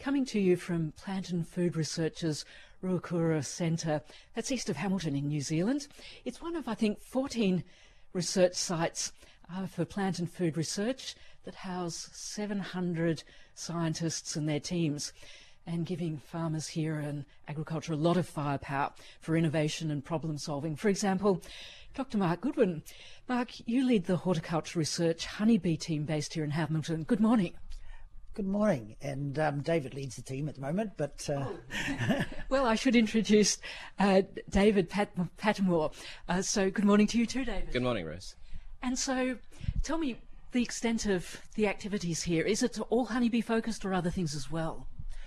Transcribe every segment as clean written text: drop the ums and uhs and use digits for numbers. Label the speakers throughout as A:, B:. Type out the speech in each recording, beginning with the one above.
A: coming to you from Plant and Food Research's Ruakura Centre. That's east of Hamilton in New Zealand. It's one of, I think, 14 research sites for plant and food research that house 700 scientists and their teams, and giving farmers here and agriculture a lot of firepower for innovation and problem solving. For example, Dr. Mark Goodwin. Mark, you lead the horticulture research honeybee team based here in Hamilton. Good morning.
B: Good morning, and David leads the team at the moment, but...
A: Well, I should introduce David Patmore. So good morning to you too, David.
C: Good morning, Rose.
A: And so tell me the extent of the activities here. Is it all honeybee focused or other things as well?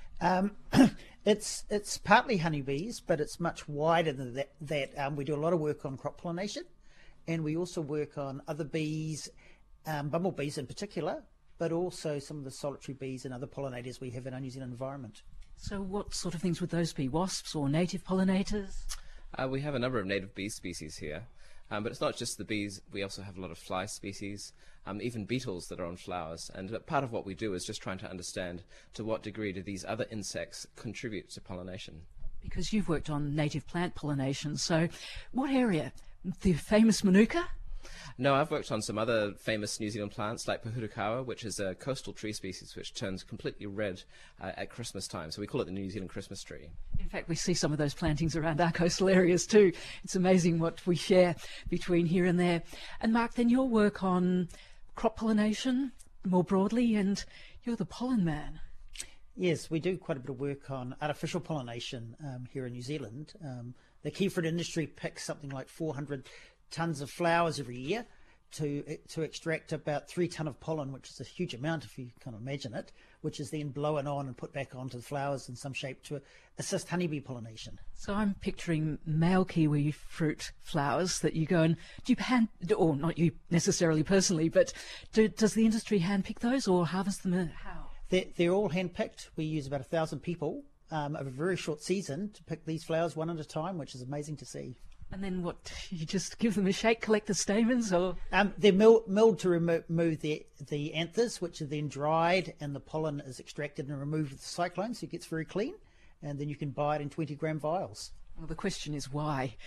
B: It's partly honeybees, but it's much wider than that. We do a lot of work on crop pollination, and we also work on other bees, bumblebees in particular, but also some of the solitary bees and other pollinators we have in our New Zealand environment. So
A: what sort of things would those be? Wasps or native pollinators?
C: We have a number of native bee species here, but it's not just the bees. We also have a lot of fly species, even beetles that are on flowers. And part of what we do is just trying to understand to what degree do these other insects contribute to pollination.
A: Because you've worked on native plant pollination, so what area? The famous Manuka?
C: No, I've worked on some other famous New Zealand plants like Pohutukawa, which is a coastal tree species which turns completely red at Christmas time. So we call it the New Zealand Christmas tree.
A: In fact, we see some of those plantings around our coastal areas too. It's amazing what we share between here and there. And Mark, then your work on crop pollination more broadly, and you're the pollen man.
B: Yes, we do quite a bit of work on artificial pollination here in New Zealand. The key fruit industry picks something like 400 tonnes of flowers every year to extract about 3 tonnes of pollen, which is a huge amount if you kind of imagine it, which is then blown on and put back onto the flowers in some shape to assist honeybee pollination.
A: So I'm picturing male kiwi fruit flowers that you go and do you hand, or not you necessarily personally, but does the industry hand pick those or harvest them? How?
B: They're all hand picked. We use about 1,000 people over a very short season to pick these flowers one at a time, which is amazing to see.
A: And then what, you just give them a shake, collect the stamens, or?
B: They're milled to remove the anthers, which are then dried, and the pollen is extracted and removed with the cyclone, so it gets very clean, and then you can buy it in 20-gram vials.
A: Well, the question is why?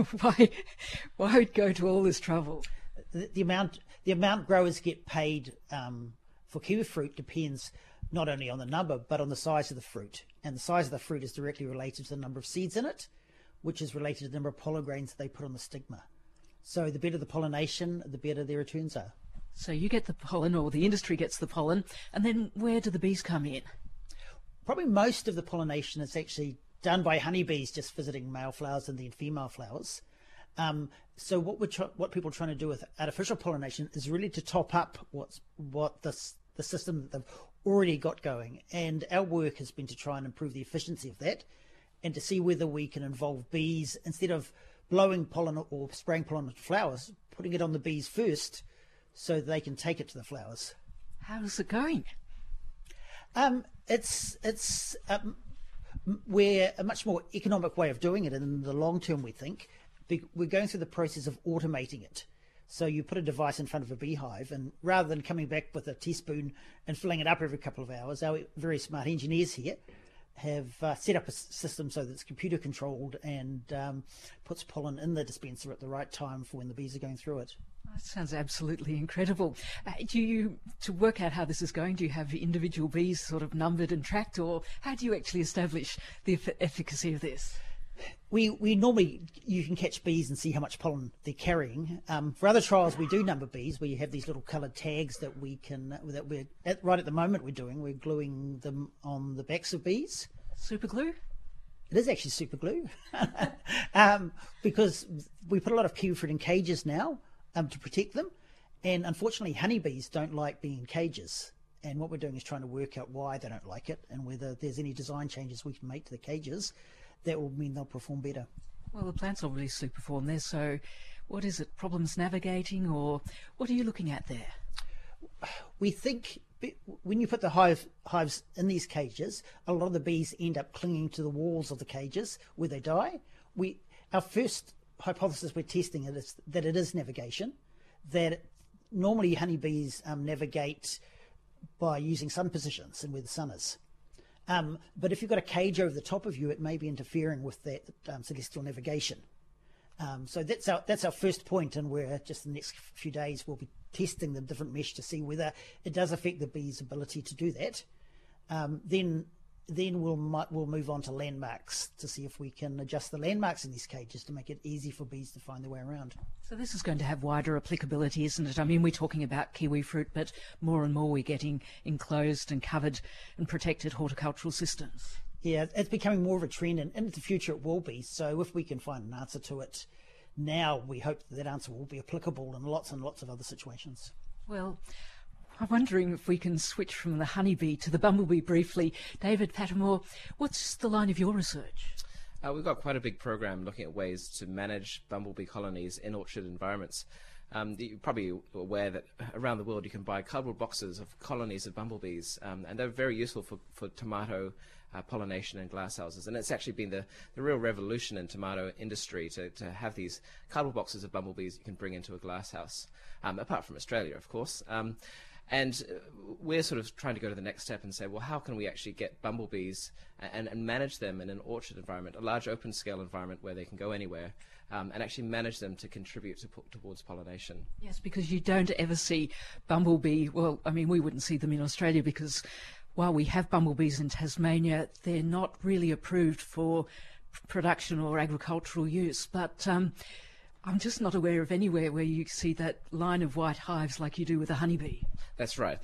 A: Why go to all this trouble?
B: The amount growers get paid for kiwi fruit depends not only on the number, but on the size of the fruit. And the size of the fruit is directly related to the number of seeds in it, which is related to the number of pollen grains they put on the stigma. So the better the pollination, the better their returns are.
A: So you get the pollen, or the industry gets the pollen, and then where do the bees come in?
B: Probably most of the pollination is actually done by honeybees just visiting male flowers and then female flowers. So what people are trying to do with artificial pollination is really to top up what the system that they've already got going. And our work has been to try and improve the efficiency of that, and to see whether we can involve bees, instead of blowing pollen or spraying pollen onto flowers, putting it on the bees first so they can take it to the flowers.
A: How's it going?
B: We're a much more economic way of doing it, and in the long term we think. We're going through the process of automating it. So you put a device in front of a beehive, and rather than coming back with a teaspoon and filling it up every couple of hours, our very smart engineers here have set up a system so that it's computer controlled and puts pollen in the dispenser at the right time for when the bees are going through it.
A: That sounds absolutely incredible. To work out how this is going, do you have individual bees sort of numbered and tracked, or how do you actually establish the efficacy of this?
B: We normally, you can catch bees and see how much pollen they're carrying. For other trials, we do number bees, where you have these little coloured tags that right at the moment we're gluing them on the backs of bees.
A: Super glue?
B: It is actually super glue, because we put a lot of kiwi fruit in cages now to protect them, and unfortunately honeybees don't like being in cages. And what we're doing is trying to work out why they don't like it, and whether there's any design changes we can make to the cages that will mean they'll perform better.
A: Well, the plants obviously perform there, so what is it, problems navigating, or what are you looking at there?
B: We think when you put the hives in these cages, a lot of the bees end up clinging to the walls of the cages where they die. Our first hypothesis we're testing is that it is navigation, that normally honeybees navigate by using sun positions and where the sun is. But if you've got a cage over the top of you, it may be interfering with that celestial navigation. So that's our first point, and we're just the next few days we'll be testing the different mesh to see whether it does affect the bee's ability to do that. Then we'll move on to landmarks to see if we can adjust the landmarks in these cages to make it easy for bees to find their way around.
A: So this is going to have wider applicability, isn't it? I mean, we're talking about kiwi fruit, but more and more we're getting enclosed and covered and protected horticultural systems.
B: Yeah, it's becoming more of a trend, and in the future it will be. So if we can find an answer to it now, we hope that answer will be applicable in lots and lots of other situations.
A: Well, I'm wondering if we can switch from the honeybee to the bumblebee briefly. David Patamore, what's the line of your research?
C: We've got quite a big program looking at ways to manage bumblebee colonies in orchard environments. You're probably aware that around the world you can buy cardboard boxes of colonies of bumblebees, and they're very useful for tomato pollination in glasshouses. And it's actually been the real revolution in tomato industry to have these cardboard boxes of bumblebees you can bring into a glasshouse, apart from Australia, of course. And we're sort of trying to go to the next step and say, well, how can we actually get bumblebees and manage them in an orchard environment, a large open scale environment where they can go anywhere, and actually manage them to contribute towards pollination.
A: Yes, because you don't ever see bumblebee, well, I mean, we wouldn't see them in Australia because while we have bumblebees in Tasmania, they're not really approved for production or agricultural use. But I'm just not aware of anywhere where you see that line of white hives like you do with a honeybee.
C: That's right.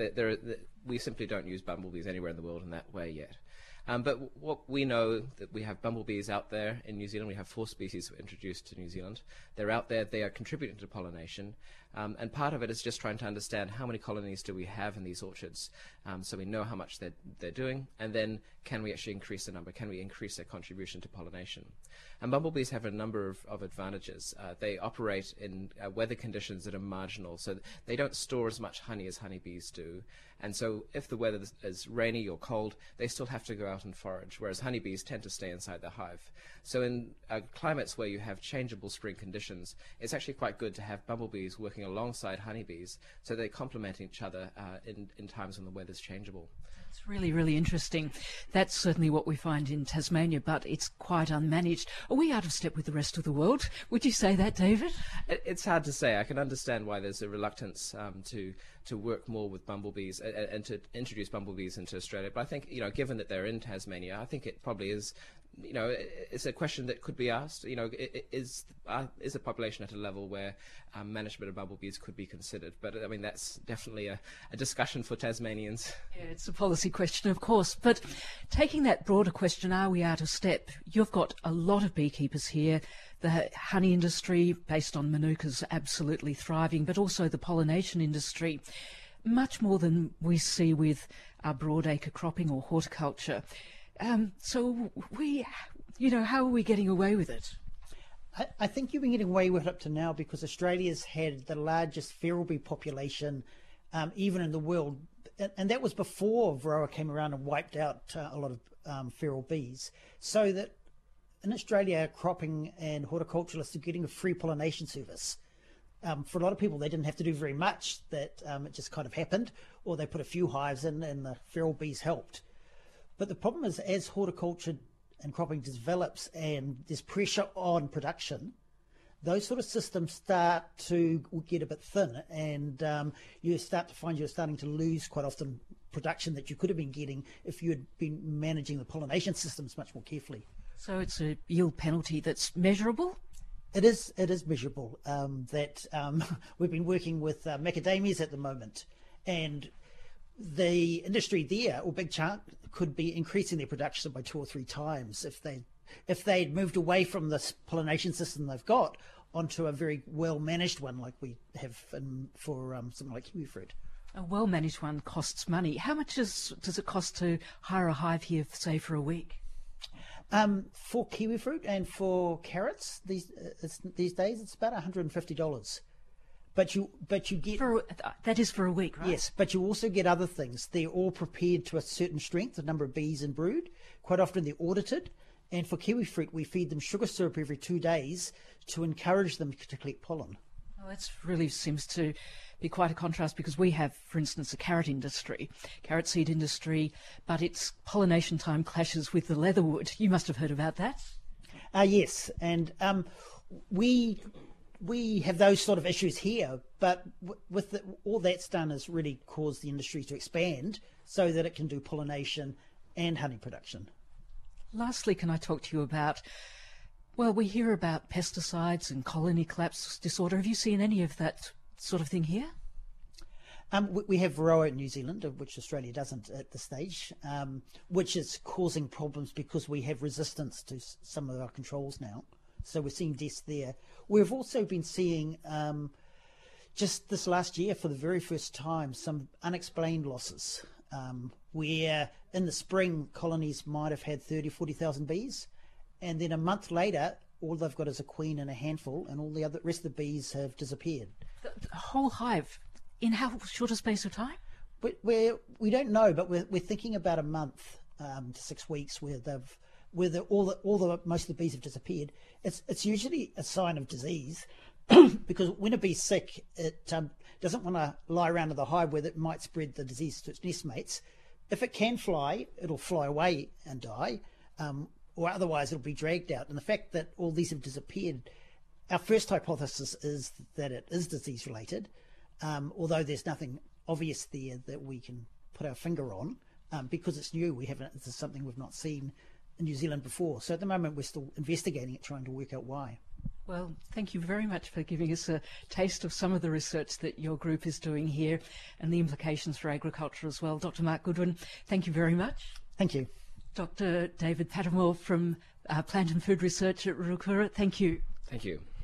C: We simply don't use bumblebees anywhere in the world in that way yet. But what we know that we have bumblebees out there in New Zealand. We have 4 species introduced to New Zealand. They're out there. They are contributing to pollination. And part of it is just trying to understand how many colonies do we have in these orchards, so we know how much they're doing, and then can we actually increase the number? Can we increase their contribution to pollination? And bumblebees have a number of advantages. They operate in weather conditions that are marginal, so they don't store as much honey as honeybees do. And so if the weather is rainy or cold, they still have to go out and forage, whereas honeybees tend to stay inside the hive. So in climates where you have changeable spring conditions, it's actually quite good to have bumblebees working alongside honeybees so they complement each other in times when the weather's changeable.
A: It's really, really interesting. That's certainly what we find in Tasmania, but it's quite unmanaged. Are we out of step with the rest of the world? Would you say that, David?
C: It's hard to say. I can understand why there's a reluctance to work more with bumblebees and to introduce bumblebees into Australia. But I think, given that they're in Tasmania, I think it probably is. It's a question that could be asked. Is the population at a level where management of bumblebees could be considered? But I mean, that's definitely a discussion for Tasmanians.
A: Yeah, it's a policy question, of course. But taking that broader question, are we out of step? You've got a lot of beekeepers here. The honey industry, based on Manuka's, absolutely thriving, but also the pollination industry, much more than we see with our broadacre cropping or horticulture. So how are we getting away with it?
B: I think you've been getting away with it up to now because Australia's had the largest feral bee population even in the world. And that was before Varroa came around and wiped out a lot of feral bees. So that in Australia, cropping and horticulturalists are getting a free pollination service. For a lot of people, they didn't have to do very much. That it just kind of happened, or they put a few hives in and the feral bees helped. But the problem is, as horticulture and cropping develops and there's pressure on production, those sort of systems start to get a bit thin, and you start to find you're starting to lose quite often production that you could have been getting if you had been managing the pollination systems much more carefully.
A: So it's a yield penalty that's measurable?
B: It is measurable. We've been working with macadamias at the moment, and the industry there, or big chunk, could be increasing their production by 2 or 3 times if they'd moved away from this pollination system they've got onto a very well managed one like we have for something like kiwi fruit.
A: A well managed one costs money. How much does it cost to hire a hive here, say, for a week?
B: For kiwi fruit and for carrots these days, it's about $150. But you get
A: that is for a week, right?
B: Yes, but you also get other things. They're all prepared to a certain strength, the number of bees in brood. Quite often they're audited. And for kiwi fruit, we feed them sugar syrup every 2 days to encourage them to collect pollen.
A: Well, that really seems to be quite a contrast because we have, for instance, a carrot seed industry, but its pollination time clashes with the leatherwood. You must have heard about that.
B: Yes, and we have those sort of issues here, but all that's done is really cause the industry to expand so that it can do pollination and honey production.
A: Lastly, can I talk to you about, well, we hear about pesticides and colony collapse disorder. Have you seen any of that sort of thing here?
B: We have Varroa in New Zealand, which Australia doesn't at this stage, which is causing problems because we have resistance to some of our controls now. So we're seeing deaths there. We've also been seeing, just this last year, for the very first time, some unexplained losses, where in the spring colonies might have had 30, 40,000 bees, and then a month later, all they've got is a queen and a handful, and all the rest of the bees have disappeared.
A: The whole hive, in how short a space of time?
B: We don't know, but we're thinking about a month to 6 weeks where most of the bees have disappeared. It's usually a sign of disease because when a bee's sick, it doesn't want to lie around in the hive where it might spread the disease to its nestmates. If it can fly, it'll fly away and die, or otherwise it'll be dragged out. And the fact that all these have disappeared, our first hypothesis is that it is disease related, although there's nothing obvious there that we can put our finger on because it's new. This is something we've not seen in New Zealand before. So at the moment we're still investigating it, trying to work out why.
A: Well, thank you very much for giving us a taste of some of the research that your group is doing here and the implications for agriculture as well. Dr. Mark Goodwin, thank you very much.
B: Thank you.
A: Dr. David Patamore from Plant and Food Research at Ruakura, thank you.
C: Thank you.